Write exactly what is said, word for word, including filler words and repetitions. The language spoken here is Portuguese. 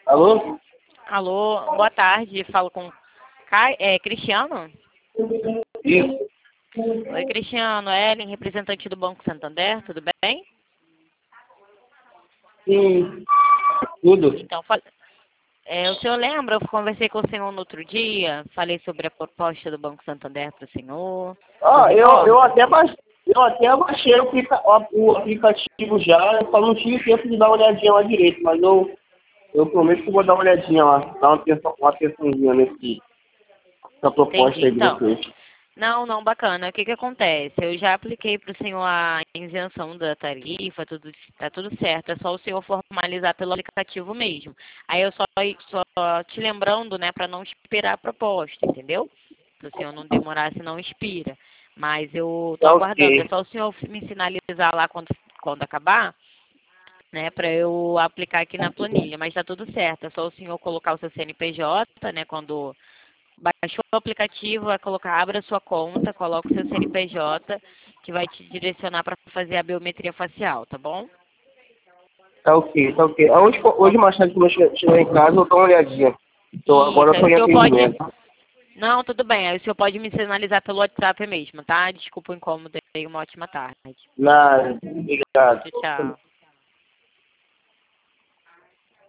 Alô? Alô, boa tarde. Falo com Cai... é, Cristiano? Isso. Oi, Cristiano. Ellen, representante do Banco Santander, tudo bem? Sim. Tudo. Então, fal- é, o senhor lembra? Eu conversei com o senhor no outro dia, falei sobre a proposta do Banco Santander para o senhor. Ah, Se eu, eu recorda? até baixei, eu até baixei o, aplica- o aplicativo já, eu só não tive tempo de dar uma olhadinha lá direito, mas eu, eu prometo que eu vou dar uma olhadinha lá, dar uma atenção, uma atençãozinha nesse, nessa proposta Entendi. aí de Então, vocês. não, não, bacana. O que que acontece? Eu já apliquei para o senhor a isenção da tarifa, tudo, tá tudo certo. É só o senhor formalizar pelo aplicativo mesmo. Aí eu só, só te lembrando, né, para não expirar a proposta, entendeu? Se o senhor não demorar, se não expira. Mas eu tô Tá aguardando. É ok. só o senhor me sinalizar lá quando, quando acabar, né, para eu aplicar aqui na planilha. Mas tá tudo certo. É só o senhor colocar o seu C N P J, né, quando baixou o aplicativo, vai colocar, abra a sua conta, coloca o seu C N P J, que vai te direcionar para fazer a biometria facial, tá bom? Tá ok, tá ok. Ah, Hoje, hoje Qual- mais tarde, quando eu che- chegar em casa, eu dou uma olhadinha. Então, agora Isso, eu aí tô o em senhor pode... atendimento. Não, tudo bem, aí o senhor pode me sinalizar pelo WhatsApp mesmo, tá? Desculpa o incômodo, e uma ótima tarde. Nada, obrigado. Tchau, tchau.